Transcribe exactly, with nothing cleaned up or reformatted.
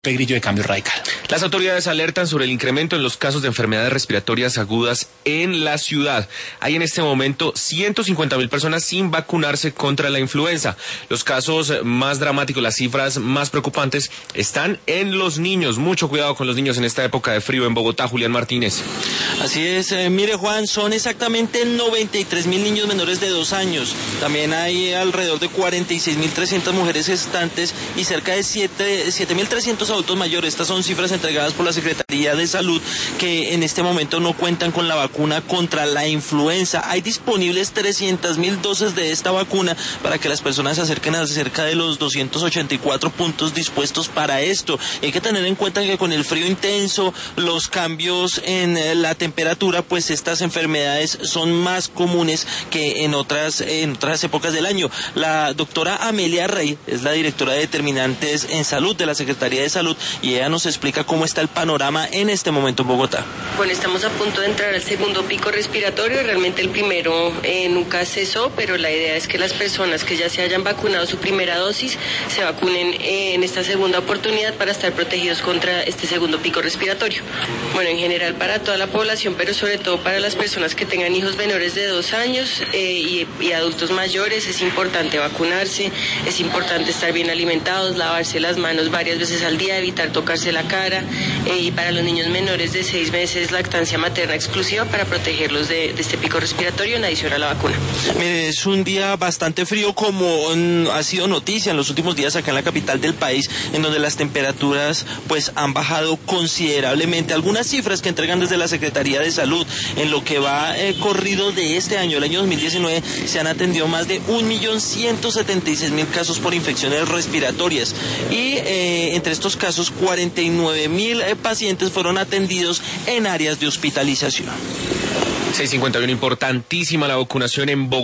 Grillo de Cambio Radical. Las autoridades alertan sobre el incremento en los casos de enfermedades respiratorias agudas en la ciudad. Hay en este momento ciento cincuenta mil personas sin vacunarse contra la influenza. Los casos más dramáticos, las cifras más preocupantes están en los niños. Mucho cuidado con los niños en esta época de frío en Bogotá. Julián Martínez. Así es, eh, mire Juan, son exactamente noventa y tres mil niños menores de dos años. También hay alrededor de cuarenta y seis mil trescientas mujeres gestantes y cerca de siete mil trescientos adultos mayores. Estas son cifras entregadas por la Secretaría de Salud, que en este momento no cuentan con la vacuna contra la influenza. Hay disponibles trescientas mil dosis de esta vacuna para que las personas se acerquen a cerca de los doscientos ochenta y cuatro puntos dispuestos para esto. Hay que tener en cuenta que con el frío intenso, los cambios en la temperatura, pues estas enfermedades son más comunes que en otras, en otras épocas del año. La doctora Amelia Rey es la directora de Determinantes en Salud de la Secretaría de Salud y ella nos explica cómo está el panorama en este momento en Bogotá. Bueno, estamos a punto de entrar al segundo pico respiratorio. Realmente el primero eh, nunca cesó, pero la idea es que las personas que ya se hayan vacunado su primera dosis se vacunen eh, en esta segunda oportunidad para estar protegidos contra este segundo pico respiratorio. Bueno, en general para toda la población, pero sobre todo para las personas que tengan hijos menores de dos años eh, y, y adultos mayores, es importante vacunarse, es importante estar bien alimentados, lavarse las manos varias veces al día, evitar tocarse la cara, eh, y para los niños menores de seis meses lactancia materna exclusiva para protegerlos de, de este pico respiratorio en adición a la vacuna. Mire, es un día bastante frío, como mm, ha sido noticia en los últimos días acá en la capital del país, en donde las temperaturas pues han bajado considerablemente. Algunas cifras que entregan desde la Secretaría de Salud: en lo que va eh, corrido de este año, el año dos mil diecinueve, se han atendido más de un millón ciento setenta y seis mil casos por infecciones respiratorias y eh, entre estos casos cuarenta y nueve mil eh, pacientes fueron atendidos en áreas de hospitalización. seis cincuenta y uno, importantísima la vacunación en Bogotá.